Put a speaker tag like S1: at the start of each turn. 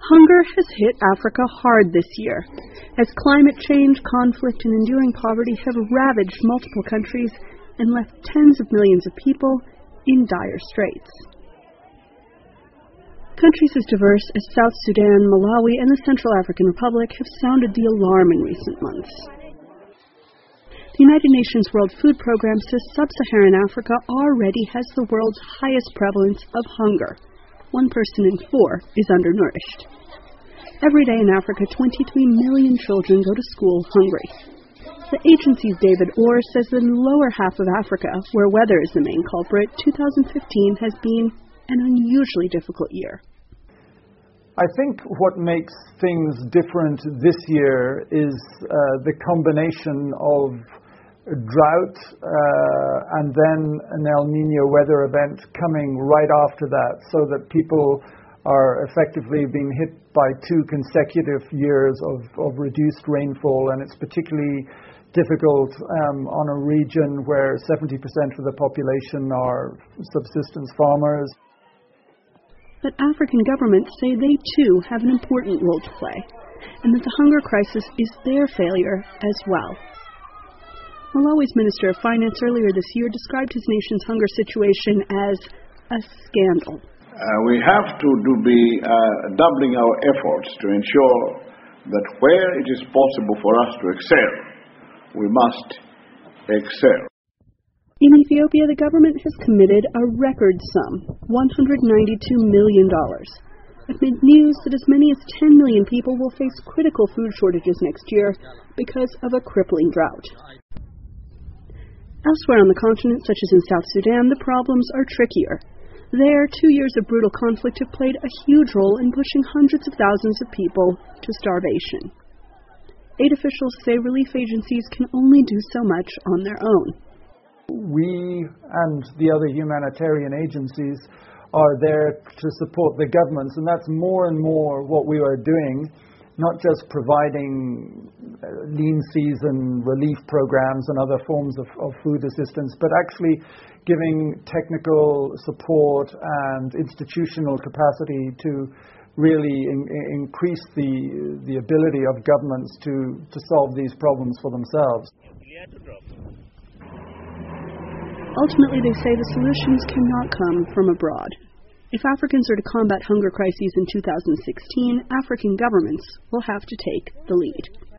S1: Hunger has hit Africa hard this year, as climate change, conflict, and enduring poverty have ravaged multiple countries and left tens of millions of people in dire straits. Countries as diverse as South Sudan, Malawi, and the Central African Republic have sounded the alarm in recent months. The United Nations World Food Programme says sub-Saharan Africa already has the world's highest prevalence of hunger. 1 person in 4 is undernourished. Every day in Africa, 23 million children go to school hungry. The agency's David Orr says that in the lower half of Africa, where weather is the main culprit, 2015 has been an unusually difficult year.
S2: I think what makes things different this year is the combination of drought and then an El Niño weather event coming right after that, so that people are effectively being hit by 2 consecutive years of reduced rainfall, and it's particularly difficult on a region where 70% of the population are subsistence farmers.
S1: But African governments say they too have an important role to play, and that the hunger crisis is their failure as well. Malawi's Minister of Finance earlier this year described his nation's hunger situation as a scandal.
S3: We have to be doubling our efforts to ensure that where it is possible for us to excel, we must excel.
S1: In Ethiopia, the government has committed a record sum, $192 million, amid news that as many as 10 million people will face critical food shortages next year because of a crippling drought. Elsewhere on the continent, such as in South Sudan, the problems are trickier. There, 2 years of brutal conflict have played a huge role in pushing hundreds of thousands of people to starvation. Aid officials say relief agencies can only do so much on their own.
S2: We and the other humanitarian agencies are there to support the governments, and that's more and more what we are doing. Not just providing lean season relief programs and other forms of food assistance, but actually giving technical support and institutional capacity to really increase the ability of governments to solve these problems for themselves.
S1: Ultimately, they say the solutions cannot come from abroad. If Africans are to combat hunger crises in 2016, African governments will have to take the lead.